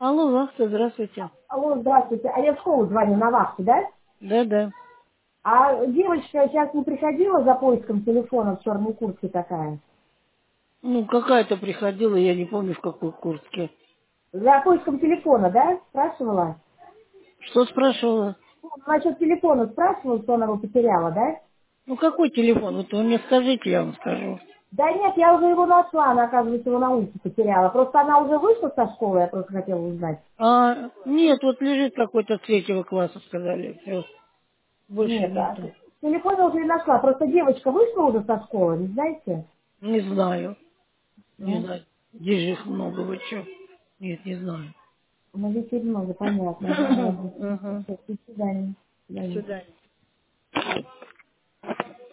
Алло, Вахта, здравствуйте. Алло, здравствуйте. А я в школу звоню на вахту, да? Да-да. А девочка сейчас не приходила за поиском телефона в черной куртке такая? Ну, какая-то приходила, я не помню, в какой куртке. За поиском телефона, да? Спрашивала? Что спрашивала? Ну, насчет телефона спрашивала, что она его потеряла, да? Ну, какой телефон? Вот вы мне скажите, я вам скажу. Да нет, я уже его нашла, она, оказывается, его на улице потеряла. Просто она уже вышла со школы, я просто хотела узнать. А, нет, вот лежит какой-то с третьего класса, сказали. Все, больше Нет, нету. телефон я уже не нашла. Просто девочка вышла уже со школы, не знаете? Не знаю. Не Ну, знаю. Здесь же их много, вы что? Нет, не знаю. ну, детей много, понятно. Ладно. Ага. Всё, до свидания. До До свидания. свидания.